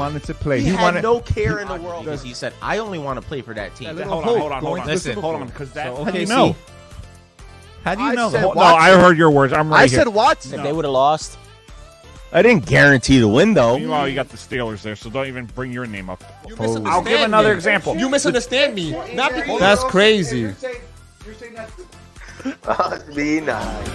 wanted to play. He had no care in the world because he said, "I only want to play for that team." Hold on. Listen, hold on, because that. So, How do you OKC. know? How do you know? said No, Watson. I heard your words. I'm right I here. said Watson. If they would have lost, I didn't guarantee the win though. Meanwhile, you got the Steelers there, so don't even bring your name up. I'll give another example. You misunderstand me. Not because That's crazy. You're saying that. Must be nice.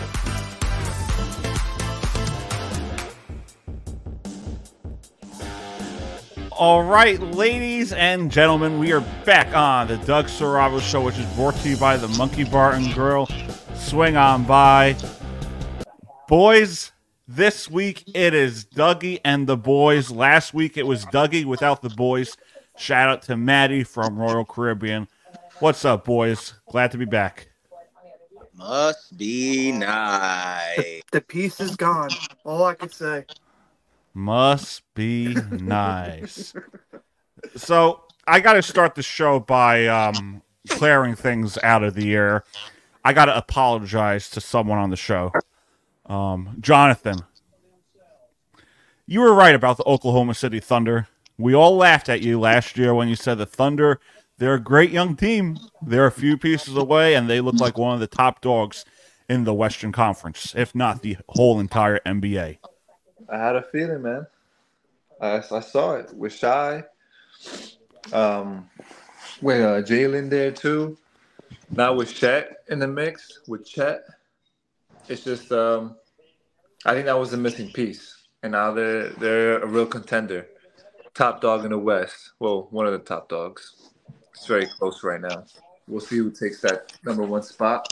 All right, ladies and gentlemen, we are back on the Doug Saravo Show, which is brought to you by the Monkey Bar and Grill. Swing on by. Boys, this week it is Dougie and the boys. Last week it was Dougie without the boys. Shout out to Maddie from Royal Caribbean. What's up, boys? Glad to be back. Must be nice. The piece is gone. All I can say. Must be nice. So I got to start the show by clearing things out of the air. I got to apologize to someone on the show. Jonathan, you were right about the Oklahoma City Thunder. We all laughed at you last year when you said the Thunder, they're a great young team. They're a few pieces away, and they look like one of the top dogs in the Western Conference, if not the whole entire NBA. I had a feeling, man. I saw it with Shy. With Jalen there too. Now with Chet in the mix, with Chet, it's just I think that was a missing piece. And now they're a real contender. Top dog in the West. Well, one of the top dogs. It's very close right now. We'll see who takes that number one spot.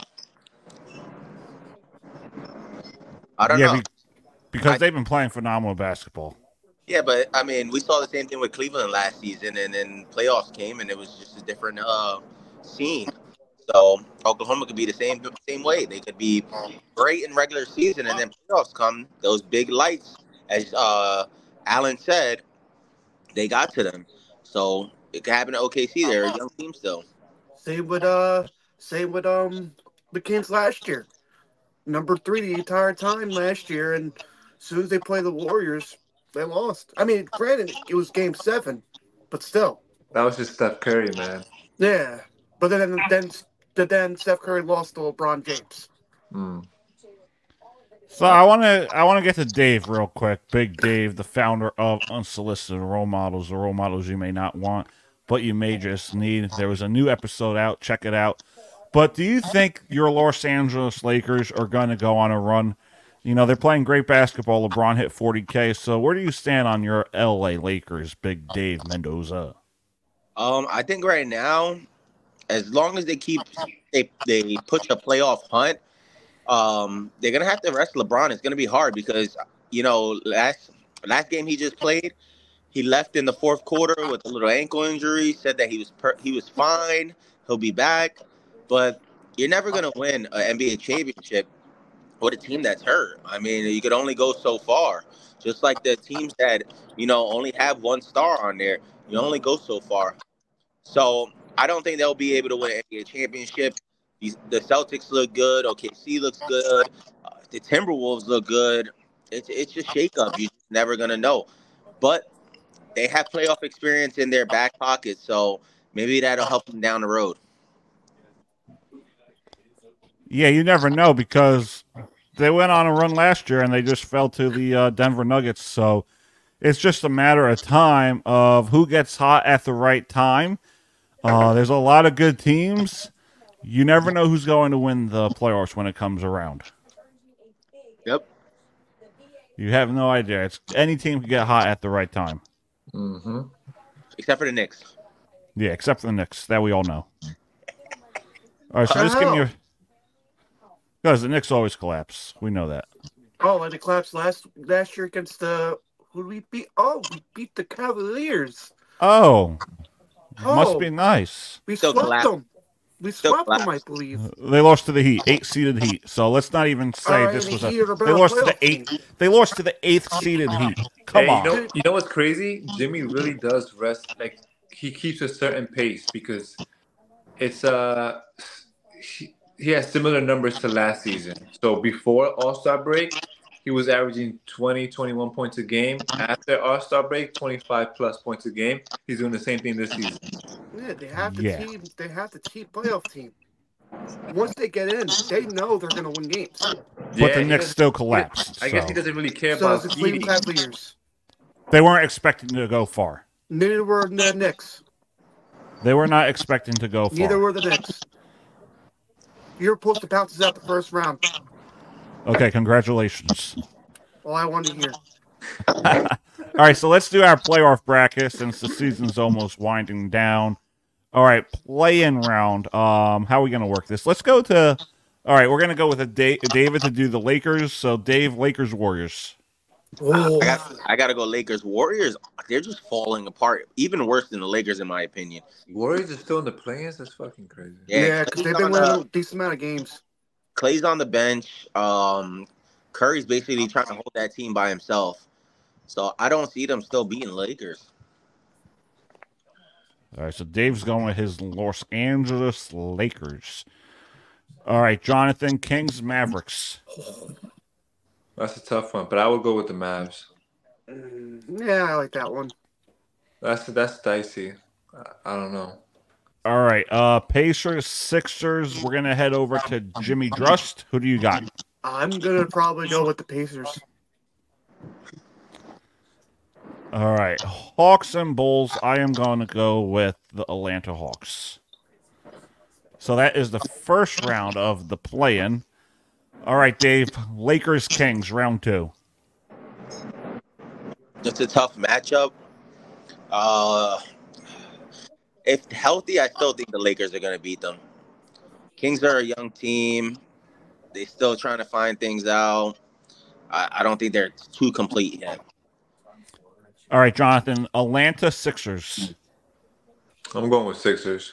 I don't know. Because they've been playing phenomenal basketball. Yeah, but I mean, we saw the same thing with Cleveland last season, and then playoffs came, and it was just a different scene. So Oklahoma could be the same way. They could be great in regular season, and then playoffs come. Those big lights, as Alan said, they got to them. So it could happen to OKC. They're a young team still. Same with the Kings last year. Number 3 the entire time last year, and as soon as they play the Warriors, they lost. I mean, granted, it was Game 7, but still. That was just Steph Curry, man. Yeah, but then Steph Curry lost to LeBron James. So I want to get to Dave real quick. Big Dave, the founder of Unsolicited Role Models, the role models you may not want, but you may just need. There was a new episode out. Check it out. But do you think your Los Angeles Lakers are going to go on a run? You know, they're playing great basketball. LeBron hit 40K. So where do you stand on your LA Lakers, Big Dave Mendoza? I think right now, as long as they push a playoff hunt, they're gonna have to rest LeBron. It's gonna be hard because last game he just played, he left in the fourth quarter with a little ankle injury. Said that he was fine. He'll be back, but you're never gonna win an NBA championship with a team that's hurt. I mean, you could only go so far. Just like the teams that only have one star on there, you only go so far. So I don't think they'll be able to win an NBA championship. The Celtics look good. OKC looks good. The Timberwolves look good. It's just shake-up. You're just never going to know. But they have playoff experience in their back pocket, so maybe that'll help them down the road. Yeah, you never know because they went on a run last year and they just fell to the Denver Nuggets. So it's just a matter of time of who gets hot at the right time. There's a lot of good teams. You never know who's going to win the playoffs when it comes around. Yep. You have no idea. Any team can get hot at the right time. Mm-hmm. Except for the Knicks. Yeah, except for the Knicks. That we all know. All right, so just give me your... Guys, the Knicks always collapse. We know that. Oh, and it collapsed last year against the... Who did we beat? Oh, we beat the Cavaliers. Oh. Must be nice. We swept them. We swept them, I believe. They lost to the Heat, 8-seeded Heat. So let's not even say this was a... They lost to the 8th. They lost to the 8th-seeded Heat. Come on. You know what's crazy? Jimmy really does rest. Like he keeps a certain pace because it's he has similar numbers to last season. So before All-Star break, he was averaging 20, 21 points a game. After All-Star break, 25 plus points a game. He's doing the same thing this season. Yeah, they have the Yeah. team. They have the team playoff team. Once they get in, they know they're going to win games. But the Knicks still collapsed. I guess he so. doesn't really care So about does the Cleveland seeding. Cavaliers. They weren't expecting to go far. Neither were the Knicks. They were not expecting to go far. Neither were the Knicks. You're supposed to bounce us out the first round. Okay, congratulations. All I wanted to hear. All right, so let's do our playoff bracket since the season's almost winding down. All right, play-in round. How are we going to work this? Let's go to... All right, we're going to go with David to do the Lakers. So, Dave, Lakers, Warriors. Oh, I got to go Lakers. Warriors, they're just falling apart. Even worse than the Lakers, in my opinion. Warriors are still in the play-ins? That's fucking crazy. yeah, because they've been winning a decent amount of games. Clay's on the bench. Curry's basically trying to hold that team by himself. So I don't see them still beating Lakers. All right, so Dave's going with his Los Angeles Lakers. All right, Jonathan, Kings, Mavericks. That's a tough one, but I would go with the Mavs. Yeah, I like that one. That's dicey. I don't know. All right, Pacers, Sixers. We're going to head over to Jimmy Drust. Who do you got? I'm going to probably go with the Pacers. All right, Hawks and Bulls. I am going to go with the Atlanta Hawks. So that is the first round of the play-in. All right, Dave. Lakers, Kings, round 2. It's a tough matchup. If healthy, I still think the Lakers are going to beat them. Kings are a young team. They're still trying to find things out. I don't think they're too complete yet. All right, Jonathan. Atlanta, Sixers. I'm going with Sixers.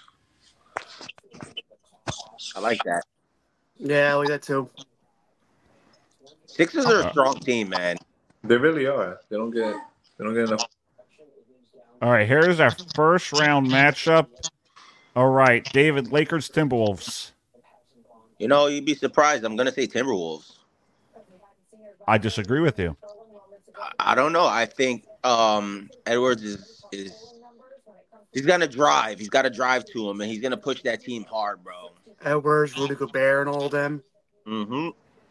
I like that. Yeah, I like that too. Sixers are a strong team, man. They really are. They don't get enough. All right, here's our first round matchup. All right, David, Lakers, Timberwolves. You know, you'd be surprised. I'm going to say Timberwolves. I disagree with you. I don't know. I think Edwards is he's going to drive. He's got to drive to him, and he's going to push that team hard, bro. Edwards, Rudy Gobert, and all of them. Mm-hmm.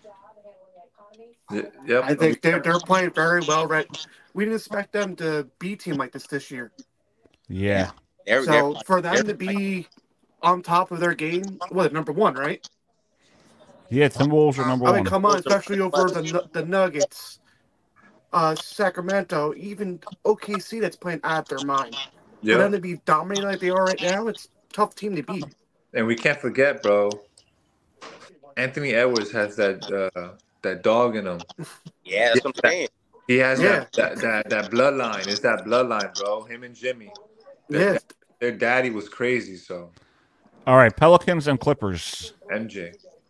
Yep. I think they're playing very well. Right? We didn't expect them to be a team like this year. Yeah. So for them to be on top of their game, number 1, right? Yeah, Timberwolves are number I 1. mean, come on, especially over the Nuggets, Sacramento, even OKC that's playing out of their mind. For them to be dominating like they are right now, it's a tough team to beat. And we can't forget, bro. Anthony Edwards has that dog in him. Yeah, that's what I'm saying. He has that bloodline. It's that bloodline, bro. Him and Jimmy. Yes. Their daddy was crazy, so. All right, Pelicans and Clippers. MJ.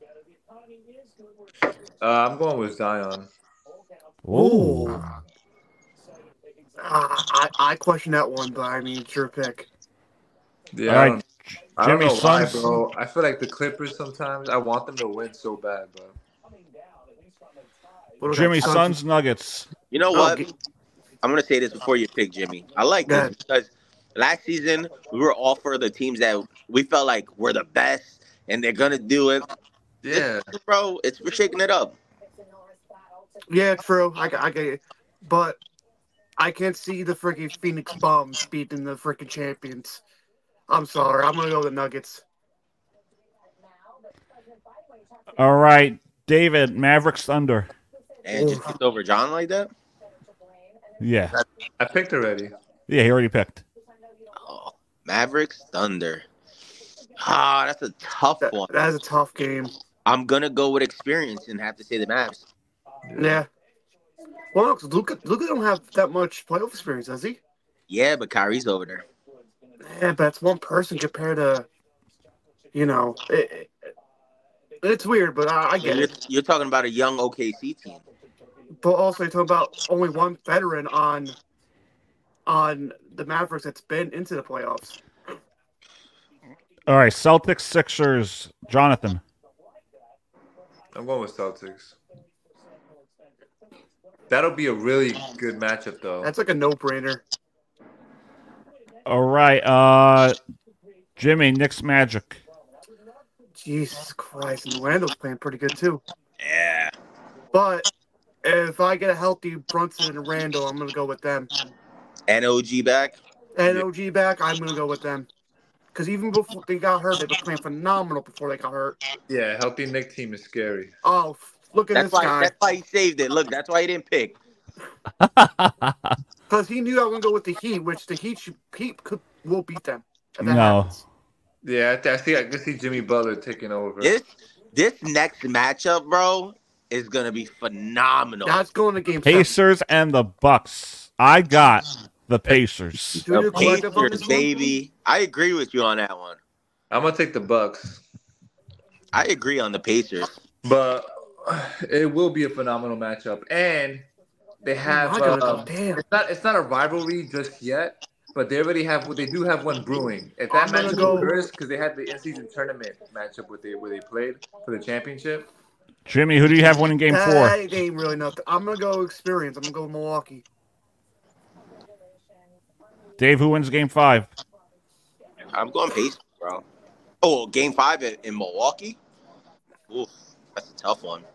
I'm going with Zion. Ooh. I question that one, but I mean, it's your pick. Yeah, All right, I don't Jimmy know why, Suns. bro. I feel like the Clippers sometimes, I want them to win so bad, bro. Jimmy, Suns, Nuggets. You know what? I'm going to say this before you pick Jimmy. I like this because last season we were all for the teams that we felt like were the best and they're going to do it. Yeah. Bro, we're shaking it up. Yeah, true. I get it. But I can't see the freaking Phoenix Bums beating the freaking champions. I'm sorry. I'm going to go with the Nuggets. All right, David, Mavericks, Thunder. And just picked over John like that? Yeah. I picked already. Yeah, he already picked. Oh, Mavericks, Thunder. That's a tough one. That is a tough game. I'm going to go with experience and have to say the Mavs. Yeah. Well, no, 'cause Luka don't have that much playoff experience, does he? Yeah, but Kyrie's over there. Yeah, but it's one person compared to, it's weird, but I get it. You're talking about a young OKC team. But also, you're talking about only one veteran on the Mavericks that's been into the playoffs. All right, Celtics, Sixers, Jonathan. I'm going with Celtics. That'll be a really good matchup, though. That's like a no-brainer. All right. Jimmy, Knicks Magic. Jesus Christ, and Randall's playing pretty good too. Yeah. But if I get a healthy Brunson and Randall, I'm gonna go with them. And OG back. And OG back, I'm gonna go with them. Because even before they got hurt, they were playing phenomenal before they got hurt. Yeah, healthy Nick team is scary. Oh, look at That's this guy. why he saved it. Look, that's why he didn't pick. Because he knew I was gonna go with the Heat, which the Heat will beat them. If that No. happens. Yeah, I can see Jimmy Butler taking over. This next matchup, bro, is gonna be phenomenal. That's going to game Pacers and the Bucks. I got the Pacers. Do your The collective on Pacers, this one? baby. I agree with you on that one. I'm gonna take the Bucks, I agree on the Pacers. but it will be a phenomenal matchup, and they have. I gotta go, damn. It's not a rivalry just yet, but they already have. They do have one brewing. If that I'm gonna matchup go- occurs, because they had the in-season tournament matchup where they played for the championship. Jimmy, who do you have winning game 4? That ain't really nothing. I'm gonna go experience. I'm gonna go with Milwaukee. Dave, who wins game 5? I'm going Pacers, bro. Oh, game 5 in Milwaukee? Oof, that's a tough one.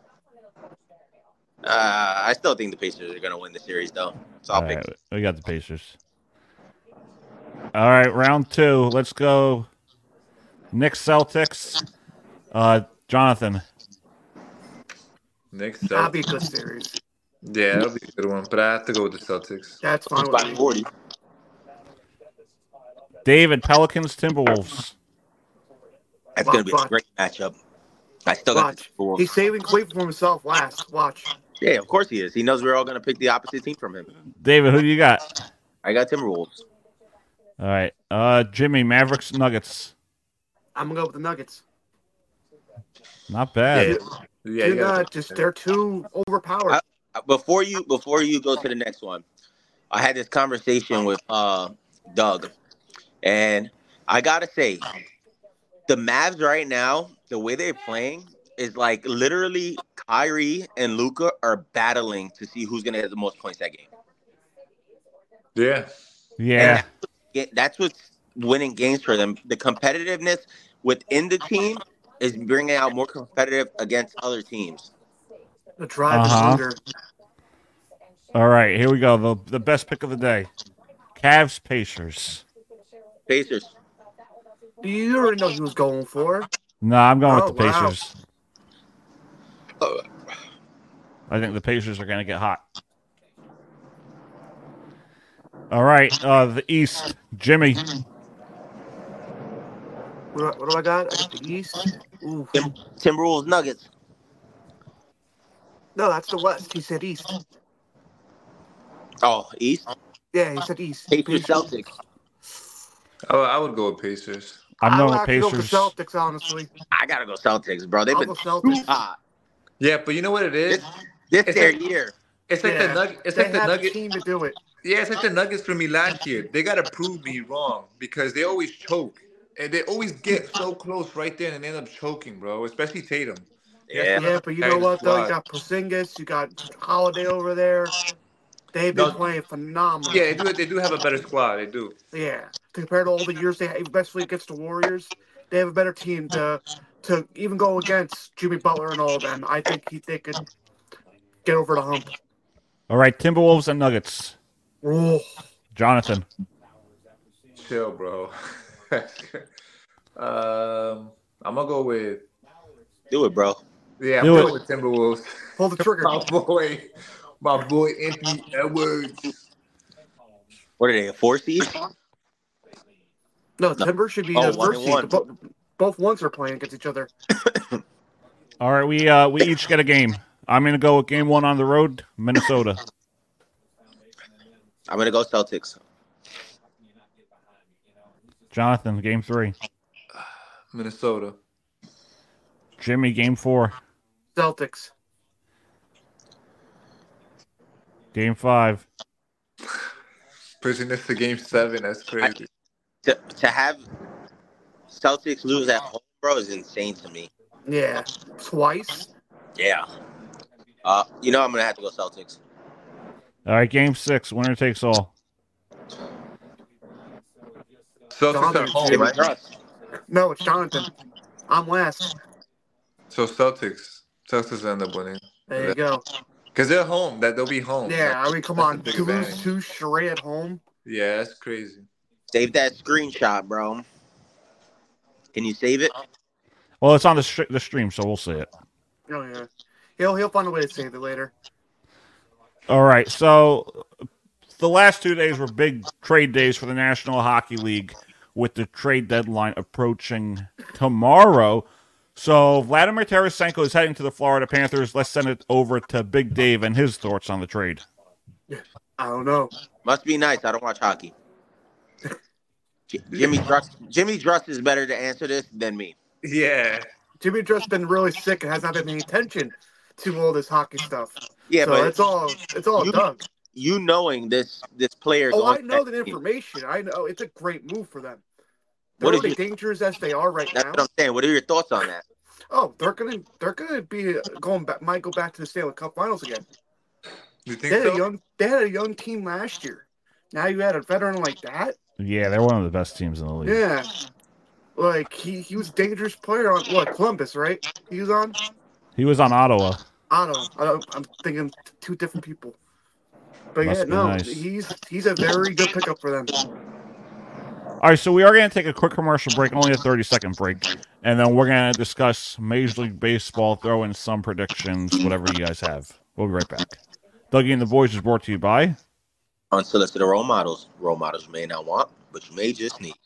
I still think the Pacers are going to win the series, though. So I'll All pick right, we got the Pacers. All right, round 2. Let's go. Knicks Celtics. Jonathan. Knicks. That'll be a good series. Yeah, that'll be a good one, but I have to go with the Celtics. That's fine with by me. 40. David, Pelicans Timberwolves. That's going to be a Watch. great matchup. I still got the Watch. Timberwolves. He's saving Cleveland for himself last. Watch. Yeah, of course he is. He knows we're all going to pick the opposite team from him. David, who do you got? I got Timberwolves. All right. Jimmy, Mavericks Nuggets. I'm gonna go with the Nuggets. Not bad. Yeah, They're not just they're too overpowered. Before you go to the next one, I had this conversation with Doug, and I gotta say, the Mavs right now, the way they're playing is like literally Kyrie and Luka are battling to see who's gonna get the most points that game. Yeah. Yeah. And that's what's winning games for them. The competitiveness within the team is bringing out more competitive against other teams. The drive is Uh-huh. hunger. All right, here we go. The best pick of the day. Cavs Pacers. Pacers. You already know he was going for. No, I'm going Oh, with the wow. Pacers. I think the Pacers are going to get hot. All right, the East. Jimmy. What do I got? I got the East. Ooh. Timberwolves Nuggets. No, that's the West. He said East. Oh, East. Yeah, he said East. Pacers Celtics. I would go with Pacers. I'm I going would with have to go for Pacers. Celtics, honestly. I gotta go Celtics, bro. They've I'll been go Celtics. hot. Yeah, but you know what it is? This It's their like- year. It's like Yeah, the Nuggets. It's they like the have the Nuggets. team to do it. Yeah, it's like the Nuggets for me last year. They gotta prove me wrong because they always choke and they always get so close right there and they end up choking, bro. Especially Tatum. Yeah. Yeah, but you know what, though? You got Porzingis, you got Holiday over there. They've been No. playing phenomenal. Yeah, they do have a better squad. They do. Yeah. Compared to all the years they had, especially against the Warriors, they have a better team to even go against Jimmy Butler and all of them. I think they could get over the hump. All right, Timberwolves and Nuggets. Oh, Jonathan. Chill, bro. I'm gonna go with Do it, bro. I'm Do going it. with Timberwolves. pull the trigger. My boy Anthony Edwards. What are they? A 4 seed? No, Timber should be Oh, the 1 first and seed. Both ones are playing against each other. All right, we each get a game. I'm going to go with game 1 on the road, Minnesota. I'm gonna go Celtics. Jonathan, game 3. Minnesota. Jimmy, game 4. Celtics. Game 5. Pushing this to game 7. That's crazy. To have Celtics lose at home, bro, is insane to me. Yeah. Twice. Yeah. I'm gonna have to go Celtics. All right, game 6, winner takes all. Celtics at Jonathan. Jimmy home. Trust. No, it's Jonathan. I'm last. So Celtics end up winning. There you go. Because they're home. They'll be home. Yeah, I mean, come That's on. a big To lose advantage. 2 straight at home. Yeah, that's crazy. Save that screenshot, bro. Can you save it? Well, it's on the stream, so we'll see it. Oh, yeah. He'll find a way to save it later. All right, so the last 2 days were big trade days for the National Hockey League with the trade deadline approaching tomorrow. So Vladimir Tarasenko is heading to the Florida Panthers. Let's send it over to Big Dave and his thoughts on the trade. I don't know. Must be nice. I don't watch hockey. Jimmy Trust is better to answer this than me. Yeah. Jimmy Trust's been really sick and has not been paying attention to all this hockey stuff. Yeah, so but it's all you- Doug. You knowing this player. Oh, I know that information. I know it's a great move for them. They're What is really your- dangerous as they are right That's now. what I'm saying. What are your thoughts on that? Oh, they're gonna be going back. Might go back to the Stanley Cup Finals again. You They think had so? they had a young team last year. Now you had a veteran like that. Yeah, they're one of the best teams in the league. Yeah, like he was a dangerous player on Columbus, right? He was on. He was on Ottawa. I'm thinking 2 different people. But Must yeah, be no, nice. he's a very good pickup for them. All right, so we are going to take a quick commercial break, only a 30-second break, and then we're going to discuss Major League Baseball, throw in some predictions, whatever you guys have. We'll be right back. Dougie and the Boys is brought to you by... Unsolicited role models. Role models you may not want, but you may just need.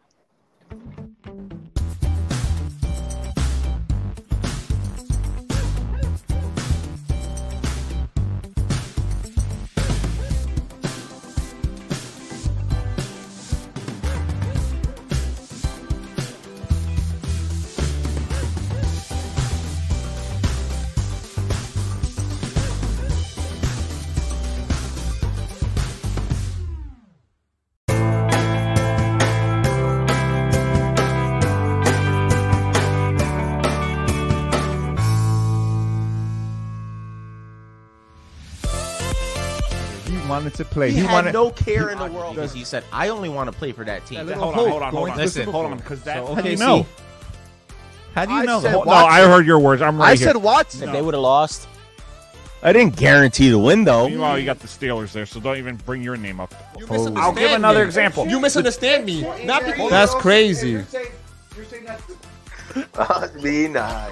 Wanted to play. He, had wanted no care in the world because he said, "I only want to play for that team." That Hold little on, hope hold going on. to the Listen, Super Hold Bowl. on, because that... So, how do okay, you know? How do you I know said that? what? No, I heard your words. I'm right I here. said Watson. If they would have lost, I didn't guarantee the win though. Meanwhile, you got the Steelers there, so don't even bring your name up. You I'll misunderstand give another me. example. You misunderstand me. Not because That's crazy. You're saying that Must be nice.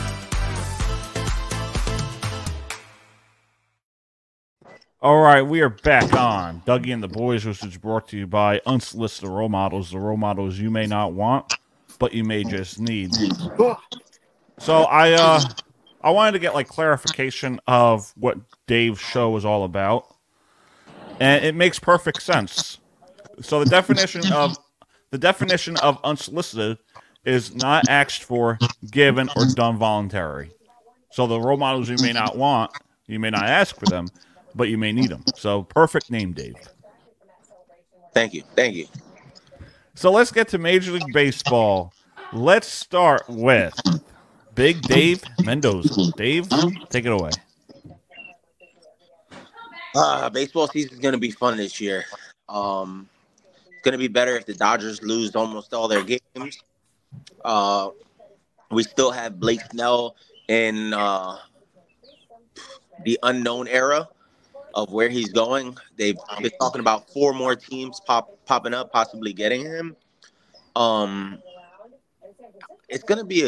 All right, we are back on Dougie and the Boys, which is brought to you by Unsolicited Role Models, the role models you may not want, but you may just need. So I wanted to get like clarification of what Dave's show was all about, and it makes perfect sense. So the definition of unsolicited is not asked for, given, or done voluntarily. So the role models you may not want, you may not ask for them, but you may need them. So perfect name, Dave. Thank you. Thank you. So let's get to Major League Baseball. Let's start with Big Dave Mendoza. Dave, take it away. Baseball season is going to be fun this year. It's going to be better if the Dodgers lose almost all their games. We still have Blake Snell in the unknown era of where he's going. They've been talking about 4 more teams popping up, possibly getting him. It's gonna be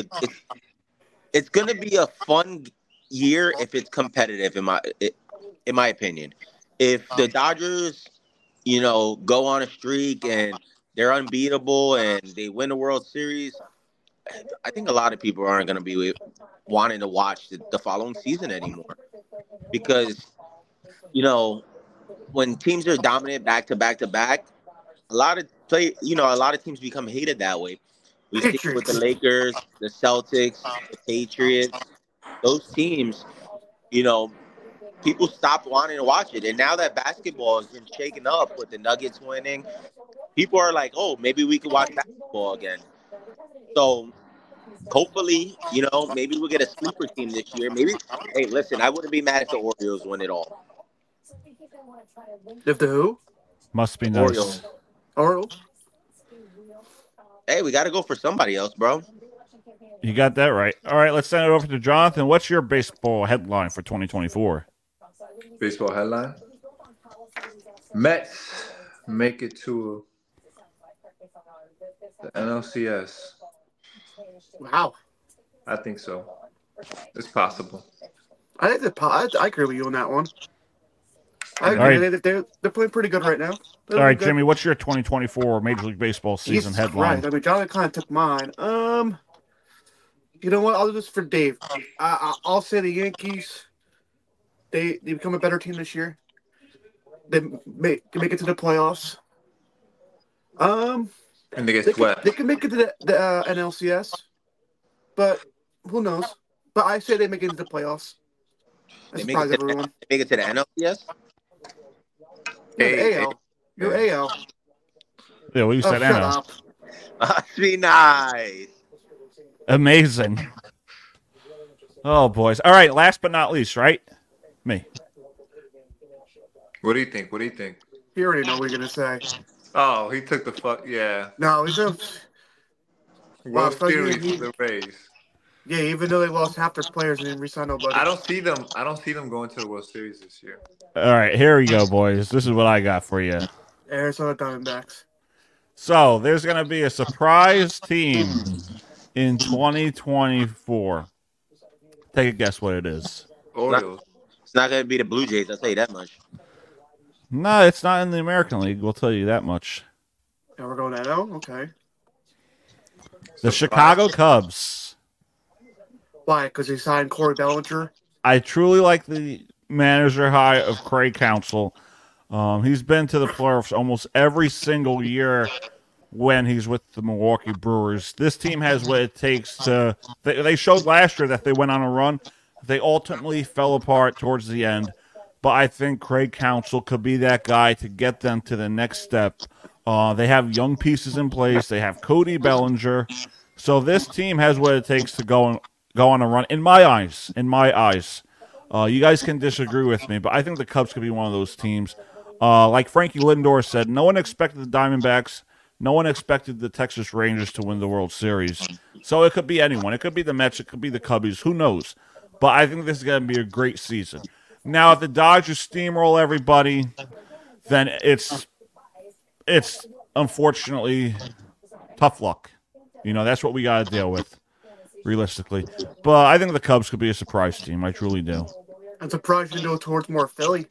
a fun year if it's competitive, in my opinion. If the Dodgers, go on a streak and they're unbeatable and they win the World Series, I think a lot of people aren't going to be wanting to watch the following season anymore, because when teams are dominant back to back to back, a lot of teams become hated that way. We see it with the Lakers, the Celtics, the Patriots, those teams. People stopped wanting to watch it, and now that basketball has been shaken up with the Nuggets winning, people are like, "Oh, maybe we could watch basketball again." So hopefully, maybe we'll get a sleeper team this year. Maybe, hey, listen, I wouldn't be mad if the Orioles win it all. If the who? Must be nice. Orioles. Orioles? Hey, we got to go for somebody else, bro. You got that right. All right, let's send it over to Jonathan. What's your baseball headline for 2024? Baseball headline. Mets make it to the NLCS. Wow. I think so. It's possible. I think I agree with you on that one. I agree. All right. They're playing pretty good right now. All right, Jimmy, what's your 2024 Major League Baseball season Jesus headline? Christ. I mean, Jonathan kind of took mine. You know what? I'll do this for Dave. I'll say the Yankees. They become a better team this year. They make it to the playoffs. And they get swept. They can make it to the NLCS, but who knows? But I say they make it to the playoffs. I surprise everyone. They make it to the NLCS? Yeah, the AL. You're AL. Yeah, well, you said shut NL. up. Must be nice. Amazing. Oh, boys. All right, last but not least, right? Me. What do you think? What do you think? You already know what you're going to say. Oh, he took the fuck. Yeah. No, he's a... World Wow, Series he- for the Rays. Yeah, even though they lost half their players and didn't re-sign nobody. I don't see them going to the World Series this year. All right, here we go, boys. This is what I got for you. Arizona Diamondbacks. So, there's going to be a surprise team in 2024. Take a guess what it is. Orioles. It's not going to be the Blue Jays, I'll tell you that much. No, it's not in the American League. We'll tell you that much. And we're going to NL? Okay. The Chicago Cubs. Why? Because he signed Corey Bellinger? I truly like the manager hire of Craig Counsell. He's been to the playoffs almost every single year when he's with the Milwaukee Brewers. This team has what it takes to... They showed last year that they went on a run. They ultimately fell apart towards the end. But I think Craig Counsell could be that guy to get them to the next step. They have young pieces in place. They have Cody Bellinger. So this team has what it takes to go on a run. In my eyes. You guys can disagree with me, but I think the Cubs could be one of those teams. Like Frankie Lindor said, no one expected the Diamondbacks. No one expected the Texas Rangers to win the World Series. So it could be anyone. It could be the Mets. It could be the Cubbies. Who knows? But I think this is going to be a great season. Now, if the Dodgers steamroll everybody, then it's unfortunately tough luck. You know, that's what we got to deal with, realistically. But I think the Cubs could be a surprise team. I truly do. I'm surprised you go towards more Philly.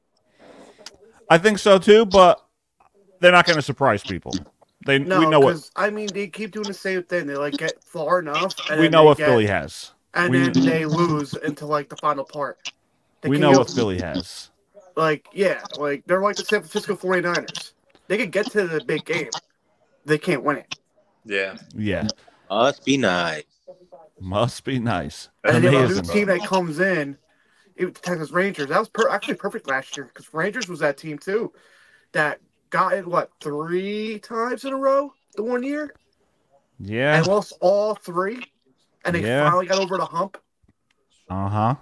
I think so, too, but they're not going to surprise people. We know what. I mean, they keep doing the same thing. They, like, get far enough. And We know what Philly has. And then they lose into, like, the final part. We know what Philly has. Like, yeah. Like, they're like the San Francisco 49ers. They can get to the big game. They can't win it. Yeah. Yeah. Must be nice. Must be nice. And then a new Amazing. team that comes in, the Texas Rangers, that was actually perfect last year because Rangers was that team, too, that got it, 3 times in a row the one year? Yeah. And lost all 3? And they finally got over the hump. Uh-huh.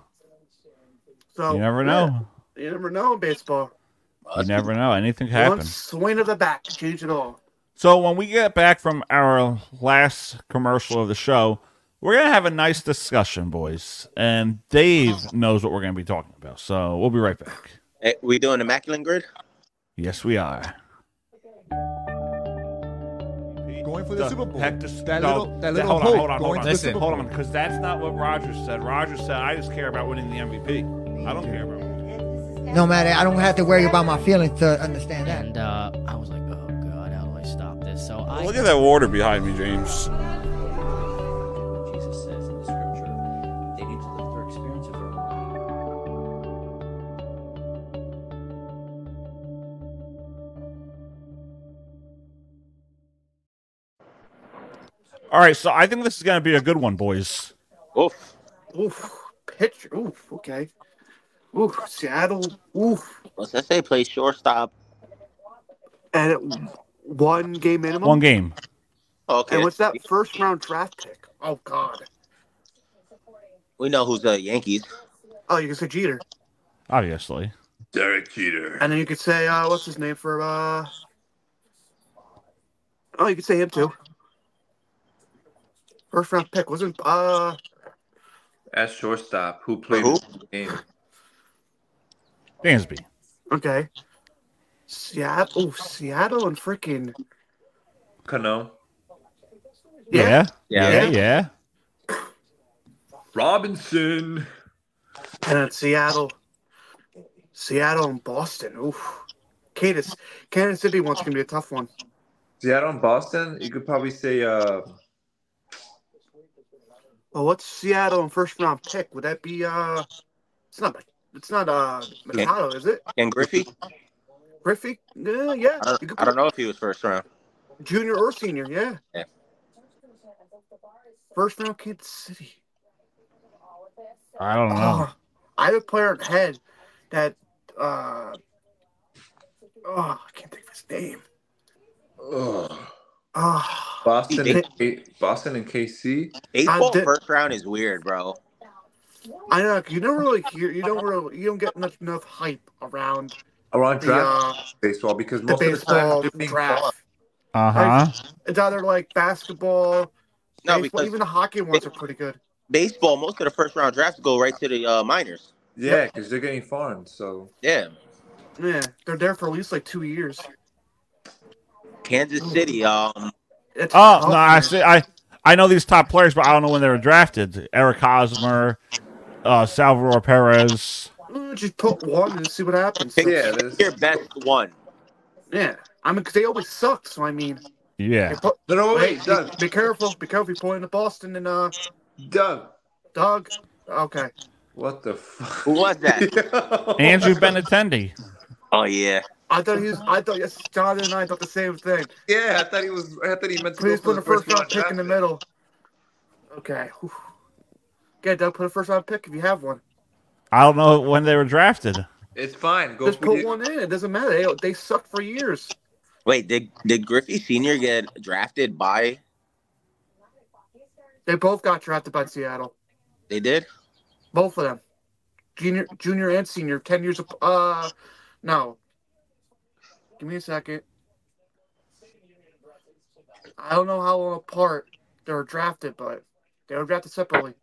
So You never know. You never know in baseball. You never know. Anything can happen. One swing of the bat to change it all. So when we get back from our last commercial of the show, we're going to have a nice discussion, boys. And Dave knows what we're going to be talking about. So we'll be right back. Hey, we doing Immaculate Grid? Yes, we are. Going for the Super Bowl. Heck, Hold on. to the Super Bowl. Hold on, because that's not what Rogers said. Rogers said, I just care about winning the MVP. I don't care about winning. No matter, I don't have to worry about my feelings to understand that. And I was like, oh God, how do I stop this? So I Look at that water behind me, James. Jesus says in the scripture, they need to live their experience of their own. All right, so I think this is going to be a good one, boys. Oof. Pitcher. Oof, okay. Oof, Seattle. Oof. What's that say? Play shortstop. And 1 game minimum? 1 game. Okay. And what's that first round draft pick? Oh, God. We know who's the Yankees. Oh, you can say Jeter. Obviously. Derek Jeter. And then you could say, what's his name for, oh, you could say him too. First round pick. Wasn't, At shortstop, who played in the game? Dansby. Okay. Seattle and freaking Cano. Yeah. Robinson. And then Seattle and Boston. Oof. Kansas City one's gonna be a tough one. Seattle and Boston. You could probably say. Well, what's Seattle and first round pick? Would that be It's not Machado, is it? Ken Griffey? Griffey? Yeah. I don't know if he was first round. Junior or senior, yeah. Yeah. First round Kansas City. I don't know. I have a player in head that I can't think of his name. Boston and KC. Baseball first round is weird, bro. I know you don't really hear. You don't get enough hype around draft baseball because the most baseball of the time draft. It's either like basketball. No, baseball, because even the hockey ones are pretty good. Baseball, most of the first round drafts go right to the minors. Yeah, because they're getting farmed. So yeah, they're there for at least like 2 years. Kansas City. I know these top players, but I don't know when they were drafted. Eric Hosmer, Salvador Perez. Just put one and see what happens. Pick your best one. Yeah, I mean, because they always suck. So I mean, yeah. Wait, Doug. Be careful. Be careful. You're pulling to Boston and Doug. Okay. What the fuck? Who was that? Andrew Benintendi. Oh yeah. I thought yes, Jonathan and I thought the same thing. Yeah, I thought he meant to Please go put for a first round pick in the middle. Okay. Okay, Doug, put a first round pick if you have one. I don't know when they were drafted. It's fine. Just put one in. It doesn't matter. They sucked for years. Wait, did Griffey Sr. get drafted by? They both got drafted by Seattle. They did? Both of them. Junior and senior, 10 years of no. Give me a second. I don't know how long apart they were drafted, but they were drafted separately.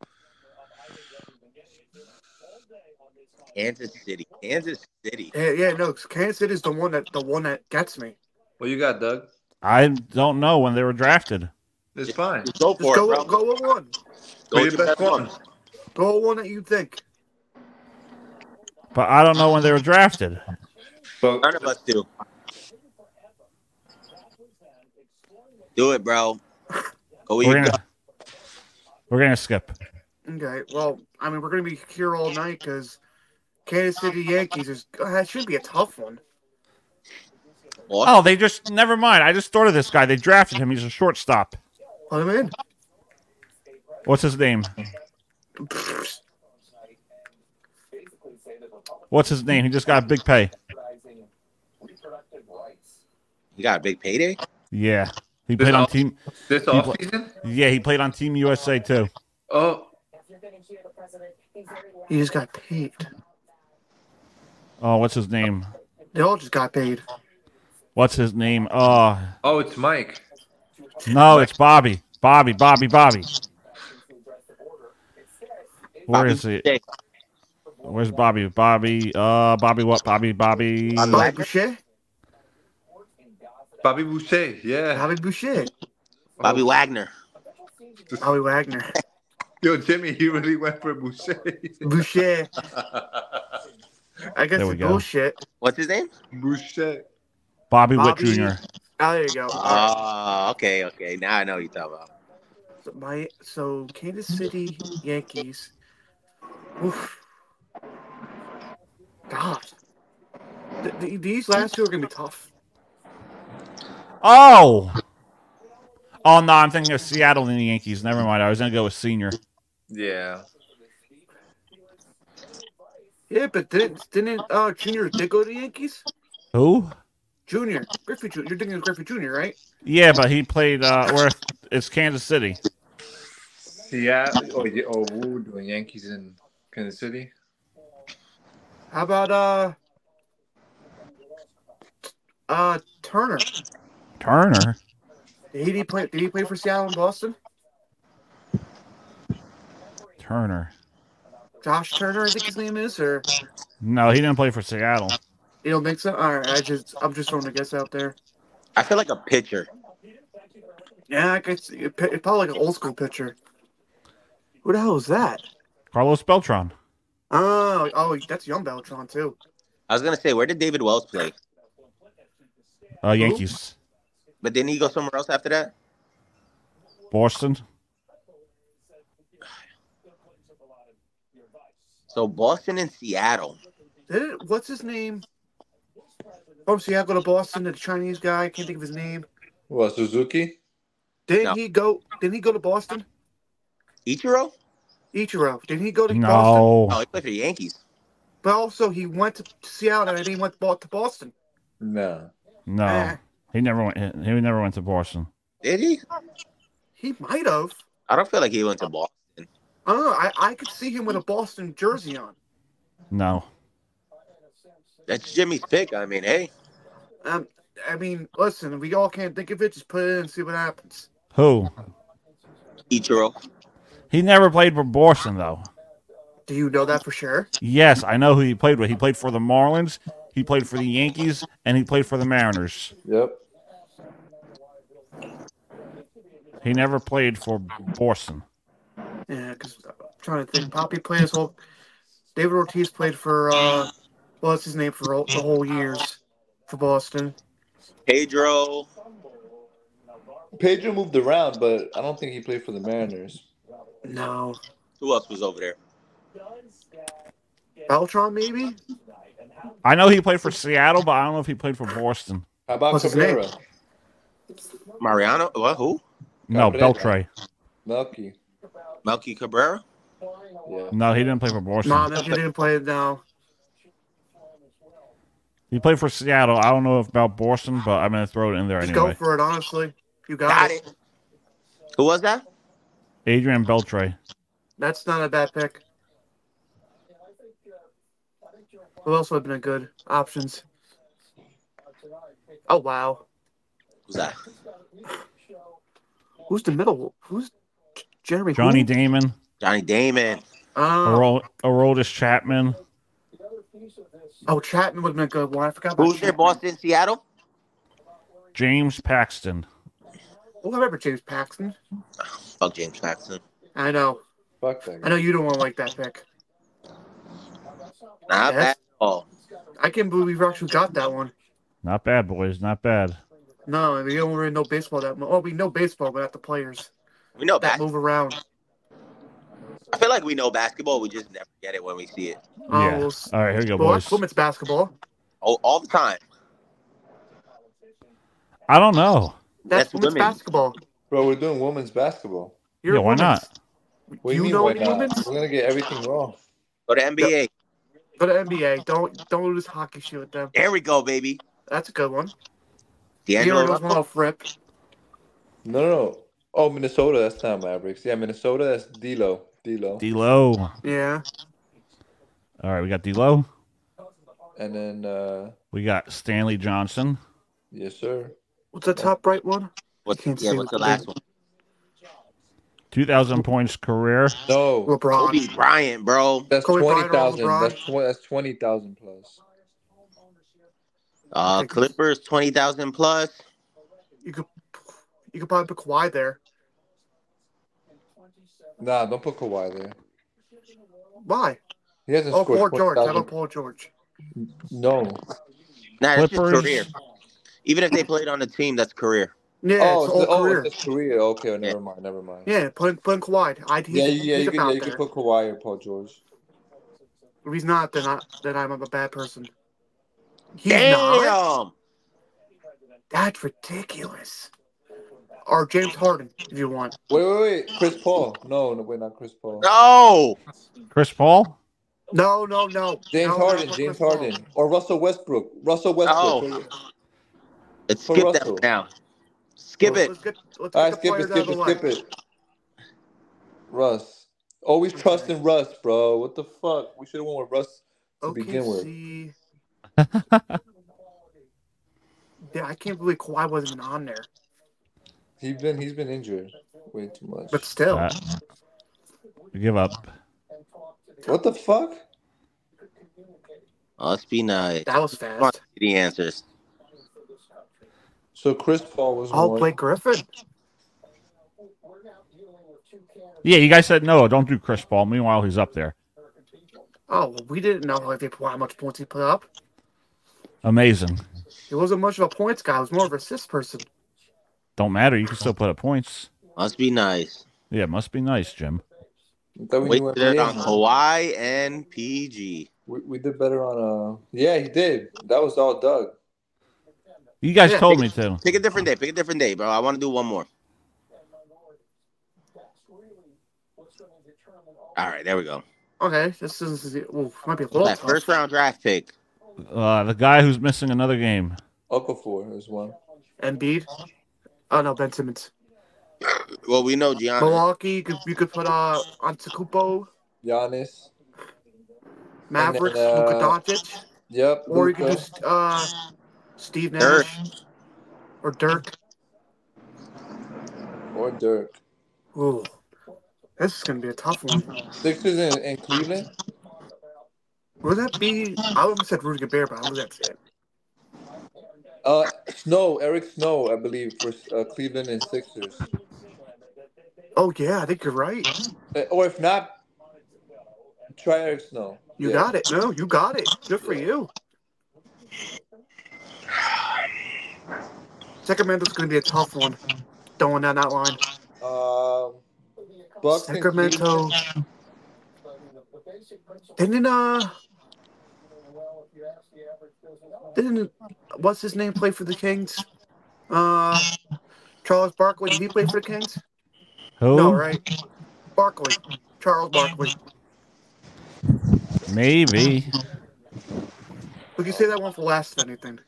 Kansas City. Yeah, no, Kansas City is the one that gets me. What you got, Doug? I don't know when they were drafted. It's fine. Just go for it, bro. Go with one. Go with your best one. Go with one that you think. But I don't know when they were drafted. None of us do. Do it, bro. Go we're gonna skip. Okay, well, I mean, we're gonna be here all night because Kansas City Yankees that should be a tough one. What? Oh, they just never mind. I just thought of this guy. They drafted him. He's a shortstop. Put him in. What's his name? What's his name? He just got a big pay. You got a big payday? Yeah. He played on Team... This offseason? Yeah, he played on Team USA, too. Oh. He just got paid. Oh, what's his name? They all just got paid. What's his name? Oh, it's Mike. No, it's Bobby. Bobby. Where is he? Where's Bobby? Bobby what? Bobby. Boucher? Bobby Boucher, yeah. Bobby Boucher. Bobby Wagner. Bobby Wagner. Yo, Jimmy, he really went for Boucher. Boucher. I guess it's bullshit. What's his name? Boucher. Bobby Witt Jr. Oh, there you go. Okay. Now I know what you're talking about. So Kansas City Yankees. Oof. God. These last two are going to be tough. Oh, no, I'm thinking of Seattle and the Yankees. Never mind. I was going to go with Senior. Yeah. Yeah, but didn't Junior did go to the Yankees? Who? Junior. Griffey Jr. You're thinking of Griffey Jr., right? Yeah, but he played it's Kansas City. Seattle. We're doing Yankees in Kansas City. How about Turner? Turner. Did he play? Did he play for Seattle and Boston? Turner. Josh Turner, I think his name is, or No, he didn't play for Seattle. you don't think so? All right, I'm just throwing a guess out there. I feel like a pitcher. Yeah, I could see it's probably like an old school pitcher. Who the hell is that? Carlos Beltran. Oh, that's young Beltran too. I was gonna say, where did David Wells play? Yankees. But didn't he go somewhere else after that? Boston. So Boston and Seattle. What's his name? From Seattle to Boston, the Chinese guy. I can't think of his name. What, Suzuki? Didn't he go to Boston? Ichiro? Ichiro. Didn't he go to Boston? No. Oh, he played for the Yankees. But also, he went to Seattle and then he went to Boston. No. No. He never went. He never went to Boston. Did he? He might have. I don't feel like he went to Boston. I don't know. I could see him with a Boston jersey on. No. That's Jimmy's pick. I mean, hey. I mean, listen, if we all can't think of it, just put it in and see what happens. Who? Ichiro. He never played for Boston, though. Do you know that for sure? Yes, I know who he played with. He played for the Marlins, he played for the Yankees, and he played for the Mariners. Yep. He never played for Boston. Yeah, because I'm trying to think. Poppy played his whole... David Ortiz played for, what's his name, for the whole years for Boston. Pedro moved around, but I don't think he played for the Mariners. No. Who else was over there? Beltran, maybe? I know he played for Seattle, but I don't know if he played for Boston. How about What's his name? Cabrera? Mariano? What? Who? No, Cabrera. Beltre. Melky Cabrera? Yeah. No, he didn't play for Boston. No, he didn't play it now. He played for Seattle. I don't know about Boston, but I'm going to throw it in there Just anyway. go for it, honestly. You got it. Who was that? Adrian Beltre. That's not a bad pick. Who else would have been a good options? Oh, wow. Who's that? Who's the middle? Who's Jeremy? Johnny who? Damon. Johnny Damon. Aroldis Chapman. Oh, Chapman would have been a good one. I forgot about Who's there? Chapman. Boston, Seattle? James Paxton. Oh, I remember James Paxton. Fuck James Paxton. I know. Fuck that guy. I know you don't want to like that pick. Not Yes. bad at all. I can't believe we actually got that one. Not bad, boys. Not bad. No, we don't really know baseball that much. Oh, we know baseball, but not the players We know that basketball. move around. I feel like we know basketball. We just never get it when we see it. Yeah. Well, All right, here we go, well, boys. that's women's basketball. Oh, all the time. I don't know. That's women's women. basketball. Bro, we're doing women's basketball. You're Yeah, why women's. not? What do You mean, know why any not? women's? We're gonna get everything wrong. Go to NBA. Go to NBA. Don't lose hockey shit with them. There we go, baby. That's a good one. D'Angelo Heroes Russell. off rip. No. Oh, Minnesota. That's not Mavericks. Yeah, Minnesota. That's D'Lo. D'Lo. Yeah. All right, we got D'Lo. And then, We got Stanley Johnson. yes, sir. What's the top right one? What's, Can't yeah, see what's the the last one? 2,000 points career. No, LeBron. Kobe Bryant, bro. that's Kobe Bryant or 20,000. LeBron? That's 20,000 plus. Clippers 20,000 plus. You could probably put Kawhi there. Nah, don't put Kawhi there. Why? He hasn't Oh, scored Paul George. How 20,000. about Paul George? No. Nah, that's just Clippers. career. Even if they played on the team, that's career. Yeah, Oh, it's all career. it's his career. Okay, never mind. Yeah, put in Kawhi. He's You about can there. put Kawhi or Paul George. If he's not, then I'm a bad person. He's not. Damn. That's ridiculous. Or James Harden, if you want. Wait. Chris Paul. No, wait, not Chris Paul. No. Chris Paul. No. James No, Harden. not James Chris Paul. Harden. Or Russell Westbrook. Oh. Let's For skip Russell. that now. Skip it. Let's get All the right, skip players out of the way. it. Russ. Always trust in Russ, bro. What the fuck? We should have won with Russ to begin with. OKC. Yeah, I can't believe Kawhi wasn't even on there. He's been injured way too much. But still. Give up. What the fuck? Must be nice. That was fast. The answers. So Chris Paul was one. Blake Griffin. Yeah, you guys said no, don't do Chris Paul. Meanwhile, he's up there. Oh, well, we didn't know how much points he put up. Amazing. He wasn't much of a points guy. He was more of an assist person. Don't matter. You can still put up points. Must be nice. Yeah, must be nice, Jim. We did on Kawhi and PG. We did better on Yeah, he did. That was all Doug. You guys told me to. Pick a different day. Pick a different day, bro. I want to do one more. All right, there we go. Okay, this might be a little that tough. first round draft pick. The guy who's missing another game. Okafor is one. Embiid. Oh no, Ben Simmons. Well, we know Giannis. Milwaukee. You could put Antetokounmpo. Giannis. Mavericks. Then, Luka Doncic. Yep. Or Luka. you could do Steve Nash. Or Dirk. Or Dirk. Ooh, this is gonna be a tough one. Sixers in Cleveland. Would that be? I would have said Rudy Gobert, but I was that it. Eric Snow, I believe, for Cleveland and Sixers. Oh yeah, I think you're right. Or if not, try Eric Snow. You got it. No, you got it. Good for you. Sacramento's going to be a tough one. Going down that line. Bucks Sacramento. Didn't what's his name play for the Kings? Charles Barkley. Did he play for the Kings? Who? No, right? Barkley. Charles Barkley. Maybe. We can say that one for last, if anything.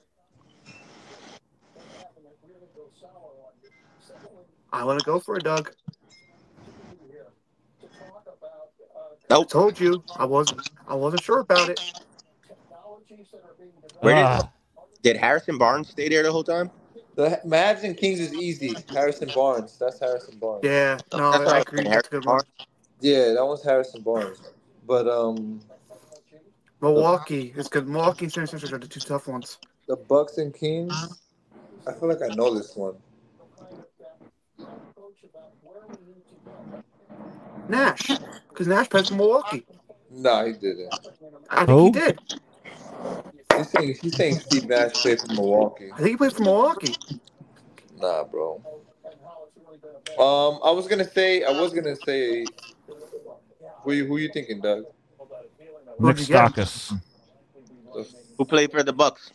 I want to go for it, Doug. Nope. I told you. I wasn't sure about it. Did Harrison Barnes stay there the whole time? The Mavs and Kings is easy. Harrison Barnes. That's Harrison Barnes. Yeah. No, I agree. That's a good one. Yeah, that was Harrison Barnes. But Milwaukee is good. Milwaukee and San Francisco are the two tough ones. The Bucks and Kings. I feel like I know this one. Nash, because Nash plays for Milwaukee. No, he didn't. I think he did. He's saying Steve Nash played for Milwaukee. I think he played for Milwaukee. Nah, bro. I was gonna say. Who you thinking, Doug? Nick Stauskas. Who played for the Bucks?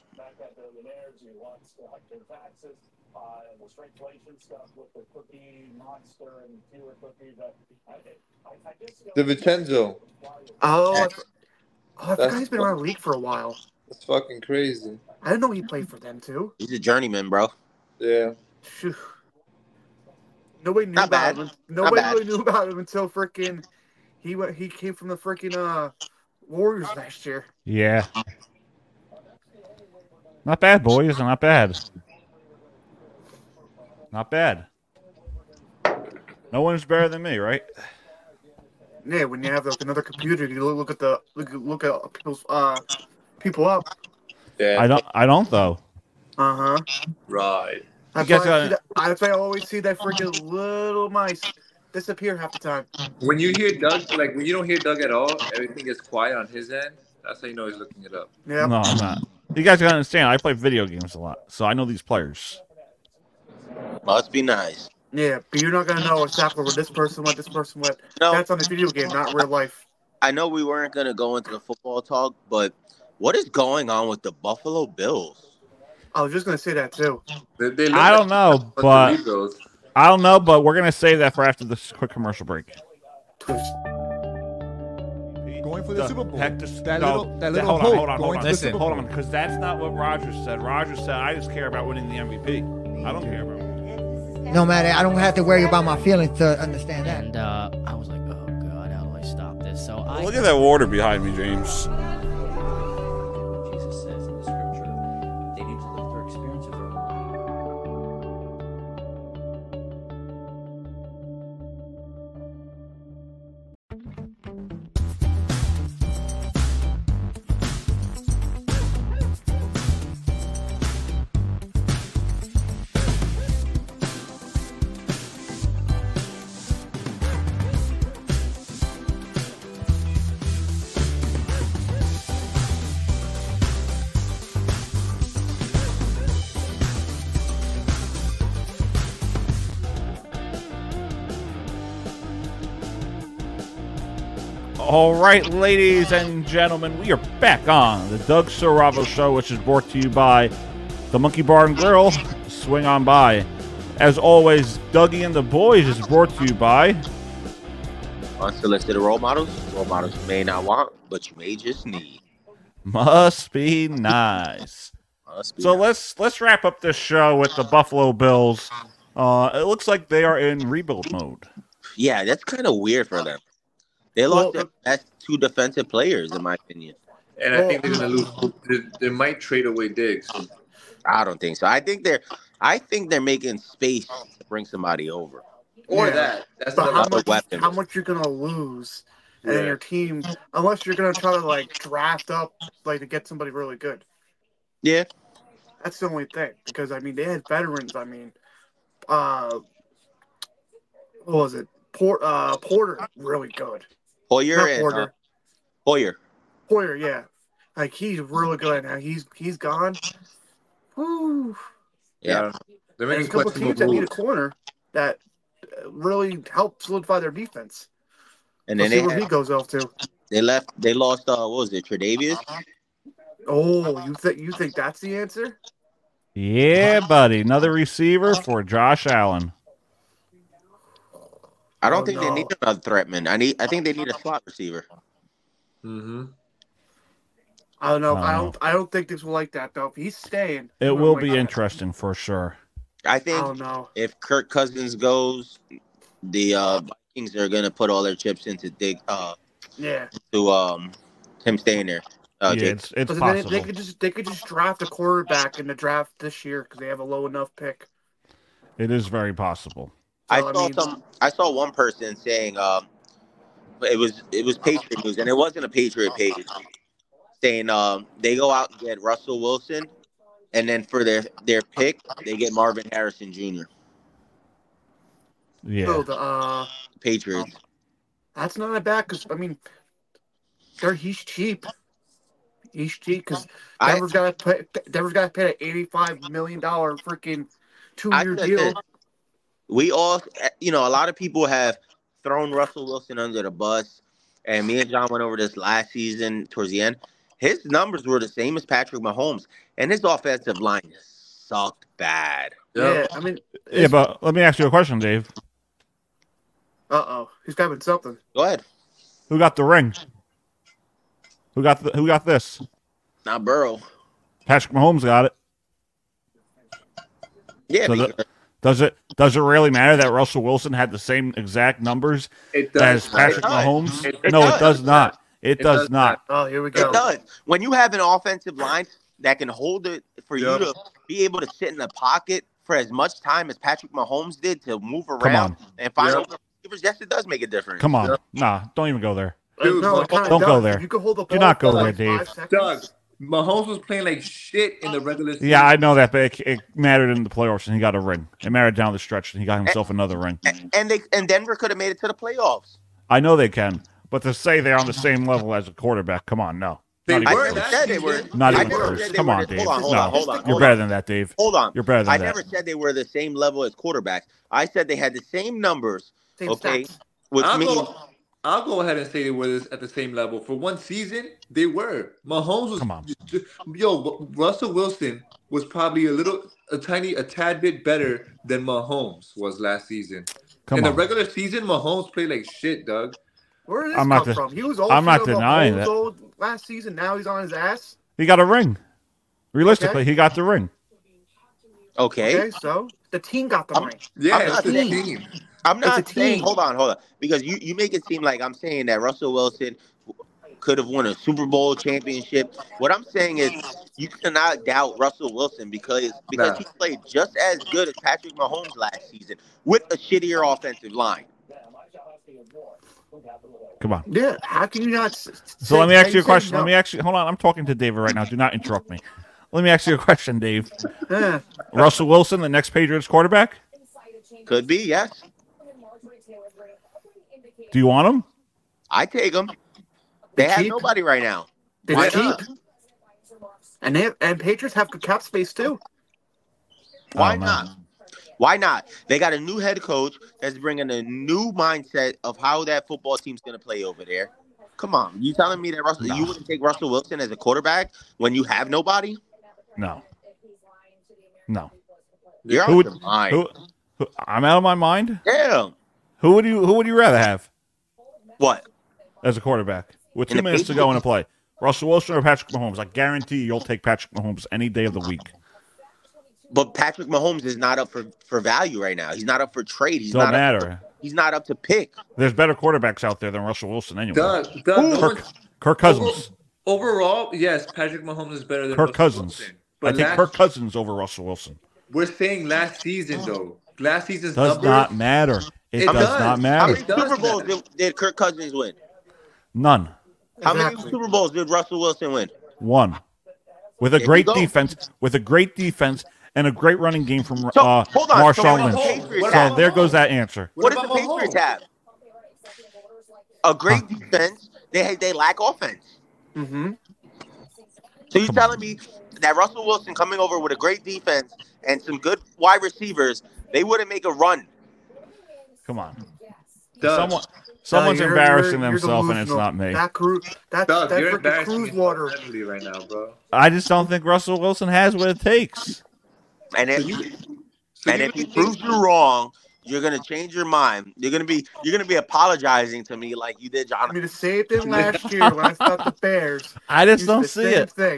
DiVincenzo. I forgot he's been around the league for a while. That's fucking crazy. I didn't know he played for them too. He's a journeyman, bro. Yeah. Phew. Nobody knew about him. Nobody really knew about him until freaking he came from the freaking Warriors last year. Yeah. Not bad, boys. Not bad. Not bad. No one's better than me, right? Yeah, when you have another computer, you look at people's people up. Yeah. I don't though. Right. That's why I always see that freaking little mice disappear half the time. When you hear Doug, when you don't hear Doug at all, everything is quiet on his end. That's how you know he's looking it up. Yeah. No, I'm not. You guys gotta understand. I play video games a lot, so I know these players. Must be nice. Yeah, but you're not gonna know exactly where this person went. No. That's on the video game, not real life. I know we weren't gonna go into the football talk, but what is going on with the Buffalo Bills? I was just gonna say that too. I don't know, but we're gonna save that for after this quick commercial break. Going for the Super Bowl. Hold on, because that's not what Rodgers said. Rodgers said, "I just care about winning the MVP. I don't care about." No matter, I don't have to worry about my feelings to understand that. And I was like, oh god, how do I stop this? So I Look at that water behind me, James. All right, ladies and gentlemen, we are back on the Doug Soravo Show, which is brought to you by the Monkey Bar and Grill. Swing on by. As always, Dougie and the Boys is brought to you by Unsolicited role models you may not want, but you may just need. Must Be Nice. So let's wrap up this show with the Buffalo Bills. It looks like they are in rebuild mode. Yeah, that's kind of weird for them. They lost their best two defensive players, in my opinion. And I think they're gonna lose. They might trade away Diggs. I don't think so. I think they're making space to bring somebody over. Or that. That's But another weapon. how much you're gonna lose, and then your team, unless you're gonna try to like draft up like to get somebody really good. Yeah, that's the only thing. Because I mean, they had veterans. I mean, what was it? Porter, really good. Hoyer, yeah. Like he's really good now. He's gone. Woo. Yeah. There's a couple teams that need a corner that really help solidify their defense. And then see where he goes off to. They lost what was it, Tre'Davious? Oh, you think that's the answer? Yeah, buddy. Another receiver for Josh Allen. I don't think they need another threatman. I think they need a slot receiver. Mm-hmm. I don't know. I don't think this will like that though. If he's staying, it will be interesting for sure. I think if Kirk Cousins goes, the Vikings are gonna put all their chips into him staying there. It's possible. They could just draft a quarterback in the draft this year because they have a low enough pick. It is very possible. I saw one person saying it was Patriot News, and it wasn't a Patriot page, saying they go out and get Russell Wilson, and then for their pick they get Marvin Harrison Jr. Yeah. So the Patriots. That's not bad because I mean, he's cheap. He's cheap because Denver's got to pay an $85 million freaking 2-year deal. We all, a lot of people have thrown Russell Wilson under the bus, and me and John went over this last season towards the end. His numbers were the same as Patrick Mahomes, and his offensive line sucked bad. Yeah, I mean. Yeah, but let me ask you a question, Dave. He's grabbing something. Go ahead. Who got the ring? Who got this? Not Burrow. Patrick Mahomes got it. Yeah. So does it really matter that Russell Wilson had the same exact numbers as Patrick Mahomes? It does not. It does not. Oh, here we go. It does. When you have an offensive line that can hold it for you to be able to sit in the pocket for as much time as Patrick Mahomes did to move around and find open receivers, yes, it does make a difference. Come on. Nah, don't even go there. Dude, don't go there. You can hold the ball. Do not go there, Dave. Doug, Mahomes was playing like shit in the regular season. Yeah, I know that, but it mattered in the playoffs, and he got a ring. It mattered down the stretch, and he got himself another ring. And Denver could have made it to the playoffs. I know they can, but to say they're on the same level as a quarterback, come on, no. They Not were. even That they were. Not I even never close. said they Come were on, the- Dave. Hold on. You're better than that, Dave. Hold on. You're better than I that. never said they were the same level as quarterbacks. I said they had the same numbers. Same okay, stats. which means I'll go ahead and say they were at the same level. For one season, they were. Mahomes was. Come on. Russell Wilson was probably a tad bit better than Mahomes was last season. Come in on. the regular season, Mahomes played like shit, Doug. Where did this I'm come not from? He was old. I'm not denying Mahomes that. old last season. Now he's on his ass. He got a ring. Realistically, he got the ring. okay. Okay, so the team got the ring. Yeah, I'm it's not the saying- team. I'm not It's a saying. team. Hold on. Because you make it seem like I'm saying that Russell Wilson could have won a Super Bowl championship. What I'm saying is you cannot doubt Russell Wilson because he played just as good as Patrick Mahomes last season with a shittier offensive line. Come on. Yeah, how can you not? So let me ask you a question. Hold on. I'm talking to David right now. Do not interrupt me. Let me ask you a question, Dave. Yeah. Russell Wilson, the next Patriots quarterback? Could be, yes. Do you want him? I take him. They have cheap. nobody right now. They're Why cheap. not? And Patriots have good cap space too. Why not? Why not? They got a new head coach that's bringing a new mindset of how that football team's going to play over there. Come on, you telling me that you wouldn't take Russell Wilson as a quarterback when you have nobody? No. You're out of your mind. Who, I'm out of my mind? Yeah. Who would you rather have What? as a quarterback with In 2 the minutes to go in a Patriots? play? Russell Wilson or Patrick Mahomes? I guarantee you'll take Patrick Mahomes any day of the week. But Patrick Mahomes is not up for value right now. He's not up for trade. He's Don't not matter. He's not up to pick. There's better quarterbacks out there than Russell Wilson anyway. Kirk Kirk Cousins. Overall, yes, Patrick Mahomes is better than Kirk Russell Cousins. Wilson. I But take last, Kirk Cousins over Russell Wilson. we're saying last season though. Last season's Does numbers. not matter. It It does does. not How matter. many Super Bowls did Kirk Cousins win? None. How many Super Bowls did Russell Wilson win? One. With a There you great go. defense. And a great running game from So, hold on. So Marshawn what about Lynch. Patriots So have? there goes that answer. What does about the Patriots Mahomes? have? A great defense. They lack offense. Mm-hmm. So you're telling me that Russell Wilson coming over with a great defense and some good wide receivers, they wouldn't make a run? Come on. Doug, Someone's you're- embarrassing you're themselves, and it's delusional. not me. That's Doug, you're freaking embarrassing cruise yourself water. heavily right now, bro. I just don't think Russell Wilson has what it takes. And if he proves you wrong, you're gonna change your mind. You're gonna be apologizing to me like you did, I Jonathan. mean, the same thing last year when I stopped the Bears. I just It's don't the see same it. thing.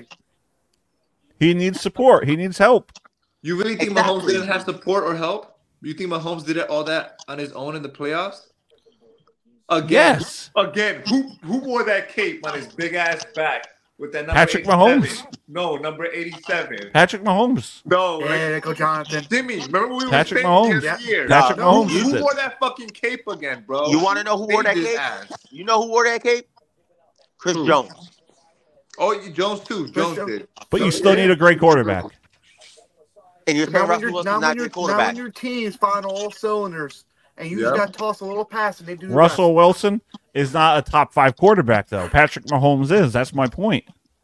He needs support. He needs help. You really think Exactly. Mahomes didn't have support or help? You think Mahomes did all that on his own in the playoffs? Again, Yes. Again, who wore that cape on his big ass back with that number? Patrick 87? Mahomes. No, number 87. Patrick Mahomes. No, Yeah, like, there go Jonathan. Jimmy. Remember we Patrick were saying Mahomes. the other year? Patrick No, Mahomes who did. wore that fucking cape again, bro? You want to know who wore that Saved his cape? ass. You know who wore that cape? Chris Jones. Oh, Jones too. Jones Jones. did. But you still need a great quarterback. And you're saying Now when, Russell you're, Wilson's now, not when your you're, now quarterback. when your team's firing all cylinders and you Yep. just got to toss a little pass and they do the Russell Wilson is not a top 5 quarterback, though. Patrick Mahomes is. That's my point.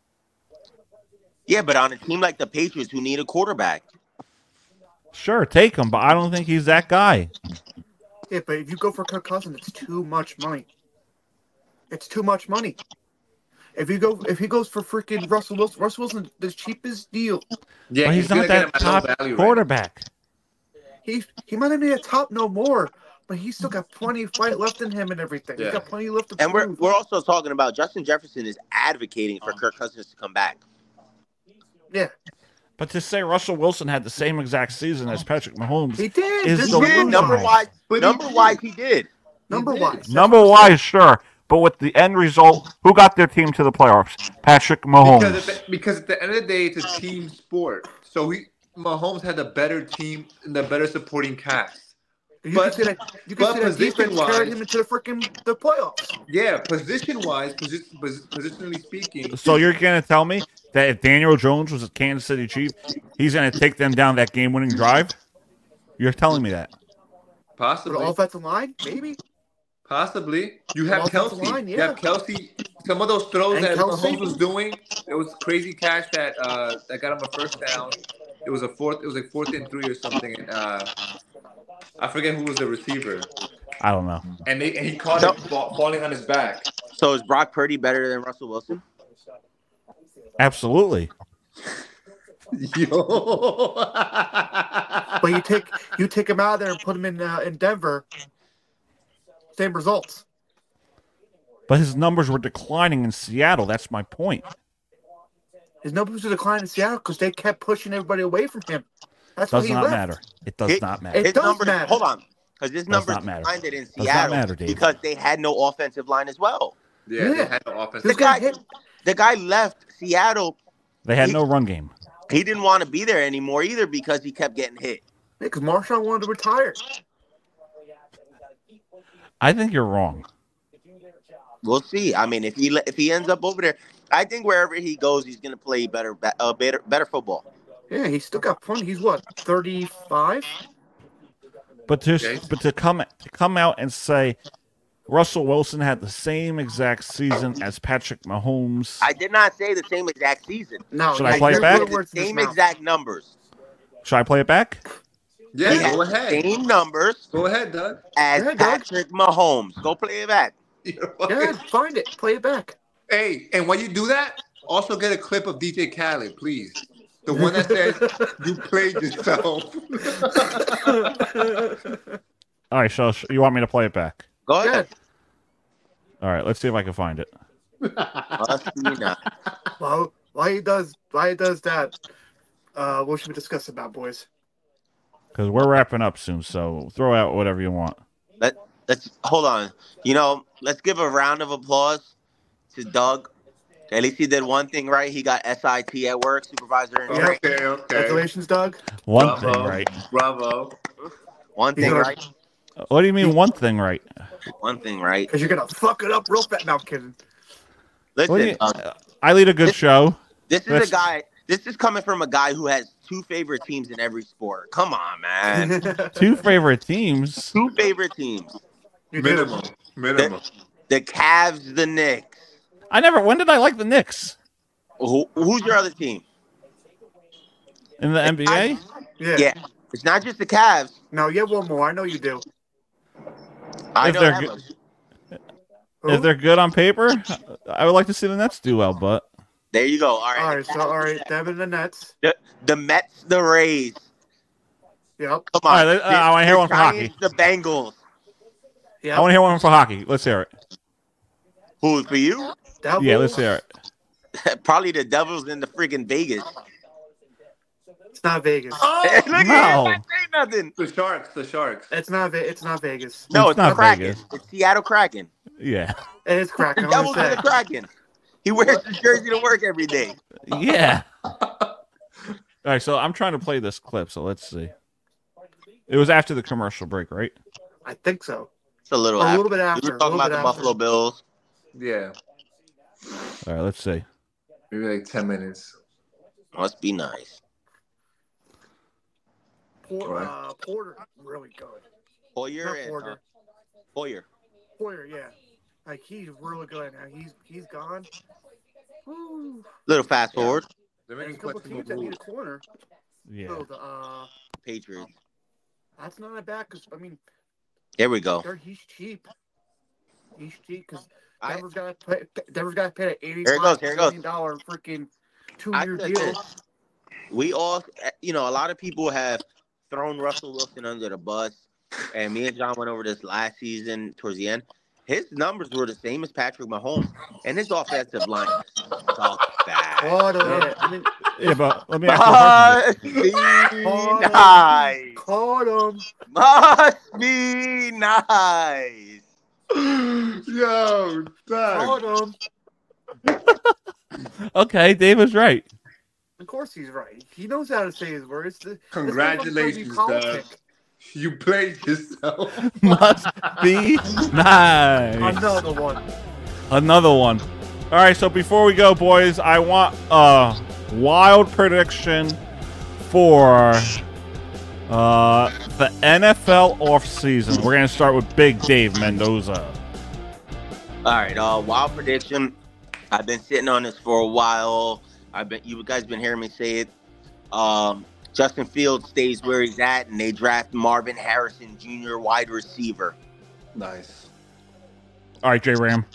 Yeah, but on a team like the Patriots who need a quarterback. Sure, take him, but I don't think he's that guy. rest. Yeah, but if you go for Kirk Cousins, it's too much money. It's too much money. If he goes for freaking Russell Wilson, the cheapest deal. Yeah, But he's gonna not get him that at no top value right quarterback. He might not be a top no more, but he's still got plenty of fight left in him and everything. Yeah. He's got plenty left to And prove. we're also talking about Justin Jefferson is advocating for Kirk Cousins to come back. Yeah, But to say Russell Wilson had the same exact season as Patrick Mahomes he did. is This the year, loser. Number-wise, But he number-wise, he did. Number-wise. number-wise, sure. But with the end result, who got their team to the playoffs? Patrick Mahomes. Because at the end of the day, it's a team sport. So Mahomes had the better team and the better supporting cast. You But- could say that but defense position-wise- carried him into the playoffs. Yeah, position-wise, positionally speaking. So you're going to tell me that if Daniel Jones was a Kansas City Chief, he's going to take them down that game-winning drive? You're telling me that. For the Possibly. offensive line, maybe. Possibly. You have Offensive Kelsey. line, You yeah. have Kelsey. Some of those throws And that Kelsey. Mahomes was doing, it was crazy catch that got him a first down. It was like 4th and 3 or something. And, I forget who was the receiver. I don't know. And he caught So- it falling on his back. So is Brock Purdy better than Russell Wilson? Absolutely. Yo. But you take him out of there and put him in Denver. Same results. But his numbers were declining in Seattle. That's my point. His numbers are declining in Seattle because they kept pushing everybody away from him. That's why Does he not left. matter. It does It- not matter. It His does numbers, matter. hold on, because his numbers not matter. declined in Does not Seattle matter, Dave. because they had no offensive line as well. Yeah, they Yeah. had no offense. This The guy, guy hit. the guy left Seattle. They had no run game. He didn't want to be there anymore either because he kept getting hit. Because Marshawn wanted to retire. I think you're wrong. We'll see. I mean, if he ends up over there, I think wherever he goes, he's going to play better football. Yeah, he's still got plenty. He's what, 35? But to come out and say Russell Wilson had the same exact season as Patrick Mahomes. I did not say the same exact season. No, Should I play it you're back? putting words in his Same mouth. exact numbers. Should I play it back? He Yeah, had go the ahead. same numbers Go ahead, Doug. as Go ahead, Doug. Patrick Mahomes. Go play it back. Yeah, find it. Play it back. Hey, and when you do that, also get a clip of DJ Khaled, please. The one that says you played yourself. All right, so you want me to play it back? Go ahead. All right, let's see if I can find it. Well, why he does that? What should we discuss about, boys? Because we're wrapping up soon, so throw out whatever you want. Let's hold on. Let's give a round of applause to Doug. At least he did one thing right. He got SIT at work, supervisor in training. Okay. Congratulations, Doug. One thing right. Bravo. One thing right. What do you mean one thing right? One thing right. Because you're gonna fuck it up real fast. No, I'm kidding. Listen, I lead a good show. This is a guy. This is coming from a guy who has two favorite teams in every sport. Come on, man. Two favorite teams. Two favorite teams. Minimum. The Cavs, the Knicks. When did I like the Knicks? Who's your other team? In the NBA? Yeah. It's not just the Cavs. No, you have one more. I know you do. If they're good on paper, I would like to see the Nets do well, but there you go. All right, them and the Nets. The Mets, the Rays. Yep. Come on. All right, I want to hear one for hockey. The Bengals. Yeah. I want to hear one for hockey. Let's hear it. Who, for you? Devils? Yeah, let's hear it. Probably the Devils in the freaking Vegas. It's not Vegas. Look at him, I say nothing. The Sharks. It's not Vegas. No, it's not Kraken. Vegas. It's Seattle Kraken. Yeah. It is Kraken. The Devils are the Kraken. He wears the jersey to work every day. Yeah. All right, so I'm trying to play this clip, so let's see. It was after the commercial break, right? I think so. It's a little bit after. We were talking about the Buffalo Bills. Yeah. All right, let's see. Maybe like 10 minutes. Must be nice. Porter, really good. Hoyer. Hoyer, yeah. Like, he's really good now. He's gone. Woo. Little fast forward. There's a couple teams that need a corner. Yeah. So the Patriots. That's not that bad because Here we go. He's cheap. He's cheap because Denver's got to pay an $85 million freaking 2-year deal. We all, a lot of people have thrown Russell Wilson under the bus, and me and John went over this last season towards the end. His numbers were the same as Patrick Mahomes, and his offensive line sucked bad. Yeah, but let me ask you nice. Caught him. Must be nice. Yo, Caught him. Okay, Dave was right. Of course he's right. He knows how to say his words. Congratulations, Doug. You played yourself. Must be nice. Another one. All right, so before we go, boys, I want a wild prediction for the NFL offseason. We're going to start with Big Dave Mendoza. All right, wild prediction. I've been sitting on this for a while. You guys been hearing me say it. Justin Fields stays where he's at, and they draft Marvin Harrison Jr., wide receiver. Nice. All right, J Ram.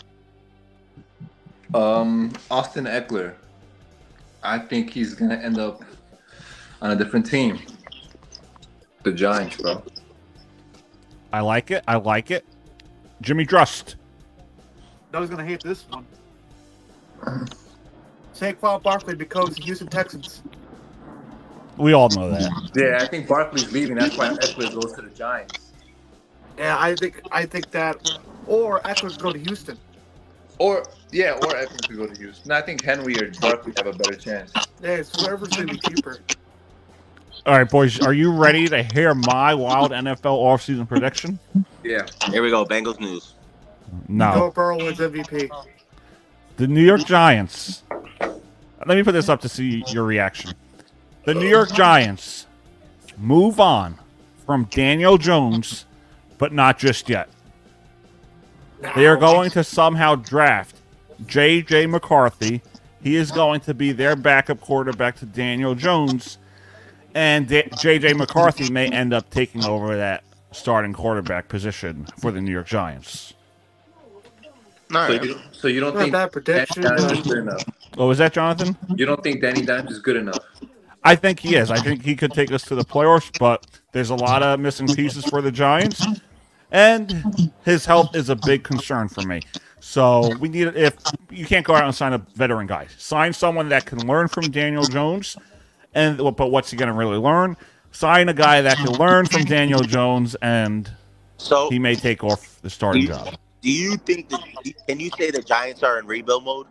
Austin Eckler. I think he's gonna end up on a different team. The Giants, bro. I like it. Jimmy Drust. Doug's gonna hate this one. Saquon Barkley becomes the Houston Texans. We all know that. Yeah, I think Barkley's leaving. That's why Eckler goes to the Giants. Yeah, I think that, or Eckler's go to Houston. Or Eckler could go to Houston. I think Henry or Barkley have a better chance. Yeah, it's whoever's gonna be cheaper. All right, boys, are you ready to hear my wild NFL offseason prediction? Yeah. Here we go. Bengals news. No. Joe Burrow wins MVP. The New York Giants. Let me put this up to see your reaction. The New York Giants move on from Daniel Jones, but not just yet. They are going to somehow draft J.J. McCarthy. He is going to be their backup quarterback to Daniel Jones, and J.J. McCarthy may end up taking over that starting quarterback position for the New York Giants. All So right. you don't Not think bad protection, Danny Dimes but- is good enough? What was that, Jonathan? You don't think Danny Dimes is good enough? I think he is. I think he could take us to the playoffs, but there's a lot of missing pieces for the Giants, and his health is a big concern for me. So we need, if you can't go out and sign a veteran guy, sign someone that can learn from Daniel Jones, but what's he going to really learn? Sign a guy that can learn from Daniel Jones, and So he may take off the starting job. do you think that? Can you say the Giants are in rebuild mode?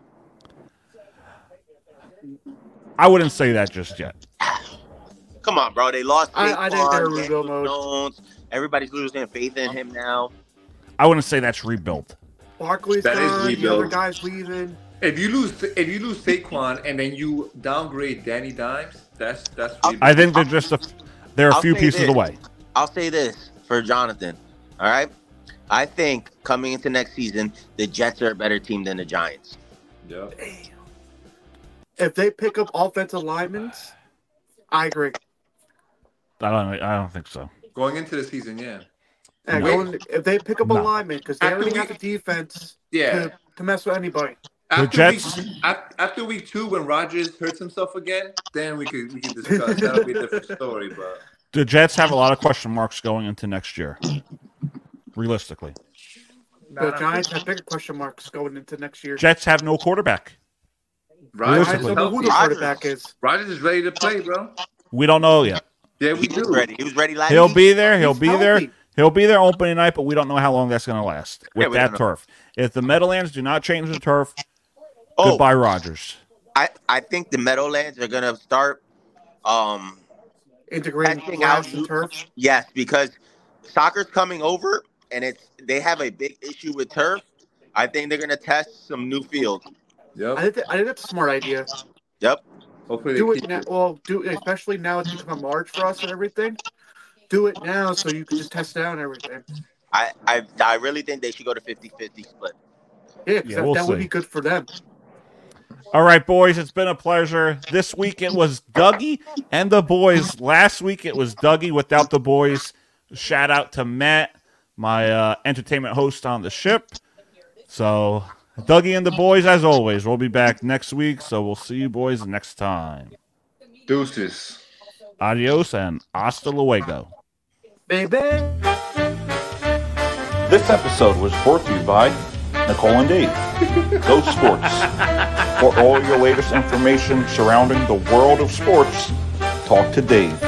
I wouldn't say that just yet. Come on, bro. They lost. I think they're in Saquon, rebuild mode. Jones. Everybody's losing faith in him now. I wouldn't say that's rebuilt. Barkley's That is gone. The rebuild. other guy's leaving. If you lose Saquon and then you downgrade Danny Dimes, that's I think they're a I'll few say pieces this. away. I'll say this for Jonathan. All right. I think coming into next season, the Jets are a better team than the Giants. Yeah. If they pick up offensive linemen, I agree. I don't think so. Going into the season, yeah. And if they pick up a No. lineman, because they After already we- got the defense Yeah. to mess with anybody. After week 2, when Rodgers hurts himself again, then we could discuss. That'll be a different story. But The Jets have a lot of question marks going into next year, realistically. The Giants have bigger question marks going into next year. Jets have no quarterback. Rodgers I is don't know who healthy. the quarterback is. Rodgers is ready to play, bro. We don't know yet. Yeah, we He was do. ready. He was ready last He'll week. be there. He'll He's be there. healthy. He'll be there opening night, but we don't know how long that's going to last Yeah, with we that don't know. turf. If the Meadowlands do not change the turf, Oh, goodbye, Rodgers. I think the Meadowlands are gonna start. Integrating Testing grass out and new- turf. Yes, because soccer's coming over, and they have a big issue with turf. I think they're gonna test some new field. Yep. I think that's a smart idea. Yep. Hopefully they Do keep it now. Well, especially now it's becoming March for us and everything. Do it now so you can just test it out and everything. I really think they should go to 50-50 split. Yeah, 'cause Yeah, we'll that would see. be good for them. All right, boys, it's been a pleasure. This week it was Dougie and the boys. Last week it was Dougie without the boys. Shout out to Matt, my entertainment host on the ship. So, Dougie and the boys, as always, we'll be back next week. So, we'll see you boys next time. deuces. Adios and hasta luego. Baby. This episode was brought to you by Nicole and Dave. Go Sports. For all your latest information surrounding the world of sports, talk to Dave.